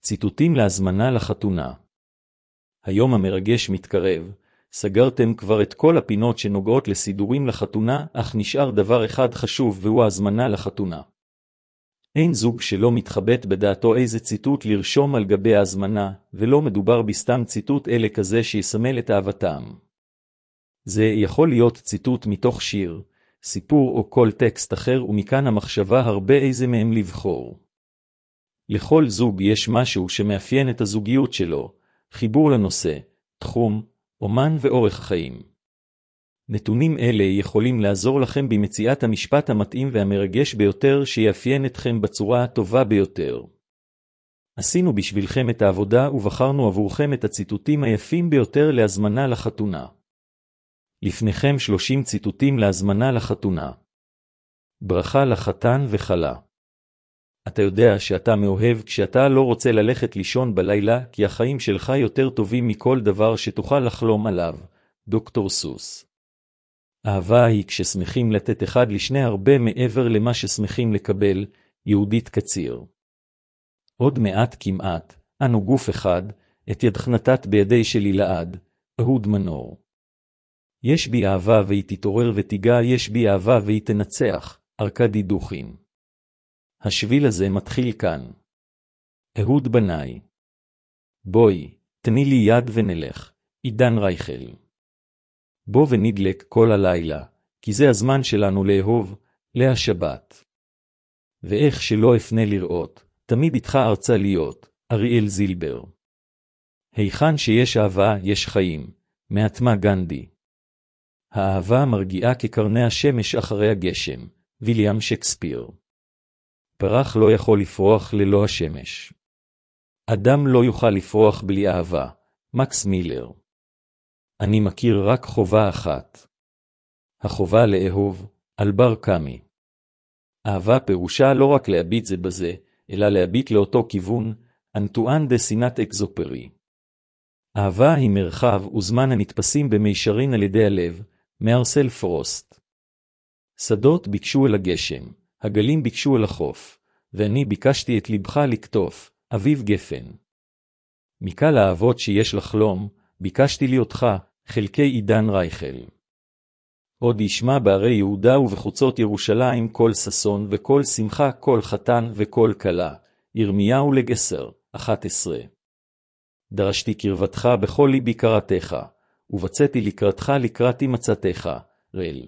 ציטוטים להזמנה לחתונה. היום המרגש מתקרב, סגרתם כבר את כל הפינות שנוגעות לסידורים לחתונה, אך נשאר דבר אחד חשוב והוא ההזמנה לחתונה. אין זוג שלא מתחבט בדעתו איזה ציטוט לרשום על גבי ההזמנה, ולא מדובר בסתם ציטוט אלה כזה שיסמל את אהבתם. זה יכול להיות ציטוט מתוך שיר, סיפור או כל טקסט אחר, ומכאן המחשבה הרבה איזה מהם לבחור. לכל זוג יש משהו שמאפיין את הזוגיות שלו, חיבור לנושא, תחום, אומן ואורך חיים. נתונים אלה יכולים לעזור לכם במציאת המשפט המתאים והמרגש ביותר שיאפיין אתכם בצורה הטובה ביותר. עשינו בשבילכם את העבודה ובחרנו עבורכם את הציטוטים היפים ביותר להזמנה לחתונה. לפניכם 30 ציטוטים להזמנה לחתונה. ברכה לחתן וכלה. אתה יודע שאתה מאוהב כשאתה לא רוצה ללכת לישון בלילה, כי החיים שלך יותר טובים מכל דבר שתוכל לחלום עליו. דוקטור סוס. אהבה היא כששמחים לתת אחד לשני הרבה מעבר למה ששמחים לקבל. יהודית קציר. עוד מעט כמעט, אנו גוף אחד, את ידך נתת בידי שלי לעד. אהוד מנור. יש בי אהבה והיא תתעורר ותיגע, יש בי אהבה והיא תנצח. ארקדי דוכין. השביל הזה מתחיל כאן. אהוד בנאי. בואי, תני לי יד ונלך. עידן רייכל. בוא ונדלק כל הלילה, כי זה הזמן שלנו לאהוב, להשבת. ואיך שלא אפנה לראות, תמיד איתך ארצה להיות. אריאל זילבר. היכן שיש אהבה יש חיים. מהטמה גנדי. האהבה מרגיעה כקרני השמש אחרי הגשם. ויליאם שקספיר. פרח לא יכול לפרוח ללא השמש. אדם לא יוכל לפרוח בלי אהבה. מקס מילר. אני מכיר רק חובה אחת. החובה לאהוב. אלבר קאמי. אהבה פירושה לא רק להביט זה בזה, אלא להביט לאותו כיוון. אנטואן דה סנט-אקזופרי. אהבה היא מרחב וזמן הנתפסים במישרין על ידי הלב. מארסל פרוסט. שדות ביקשו אל הגשם, הגלים ביקשו אל החוף, ואני ביקשתי את לבך לקטוף. אביב גפן. מקל האהבות שיש לחלום, ביקשתי לי אותך. חלקי עידן רייכל. עוד ישמע בערי יהודה ובחוצות ירושלים כל ששון וכל שמחה, כל חתן וכל כלה. ירמיהו לגסר. 11. דרשתי קרבתך בכל ליבי קראתך, ובצאתי לקראתך לקראתי מצאתך. רל.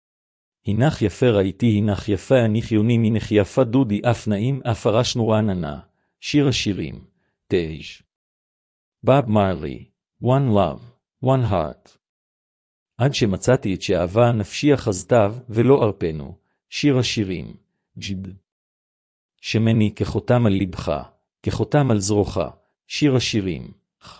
הנך יפה ראיתי, הנך יפה אני חיוני, מנך יפה דודי אף נעים אף הרשנו רעננה. שיר השירים. תאז'. בוב מרלי. One love, one heart. עד שמצאתי את שאהבה נפשי אחזתיו ולא ארפנו. שיר השירים. ג'ד. שמני כחותם על לבך, כחותם על זרוך. שיר השירים.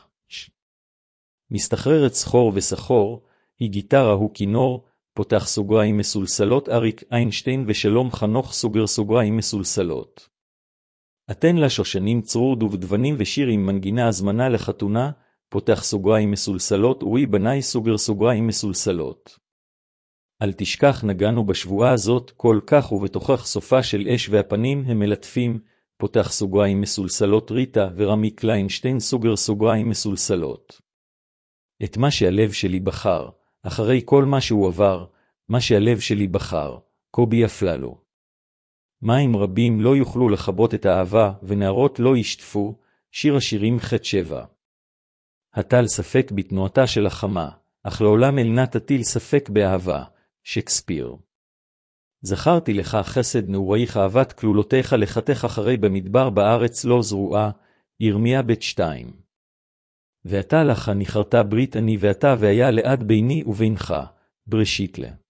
מסתחררת סחור וסחור, היא גיטרה הוא כינור, פותח סוגריים מסולסלות. אריק איינשטיין ושלום חנוך סוגר סוגריים מסולסלות. אתן לה שושנים צרור דובדבנים ושיר עם מנגינה הזמנה לחתונה, פותח סוגריים מסולסלות. אורי בנאי סוגר סוגריים מסולסלות. אל תשכח נגענו בשבועה הזאת כל כך ובתוכך סופה של אש והפנים הם מלטפים, פותח סוגריים מסולסלות. ריטה ורמי קליינשטיין סוגר סוגריים מסולסלות. את מה שהלב שלי בחר, אחרי כל מה שהוא עבר, מה שהלב שלי בחר. קובי אפללו. מים רבים לא יוכלו לחבות את האהבה ונערות לא ישטפו. שיר השירים ח' 7. הטל ספק בתנועתה של החמה, אך לעולם אל נא תטיל ספק באהבה. שקספיר. זכרתי לך חסד נעורייך, אהבת כלולותיך לכתך אחרי במדבר בארץ לא זרועה. ירמיה ב' 2. ואתה לך ניחרתה ברית אני ואתה והיה לעד ביני ובינך. בראשית לה.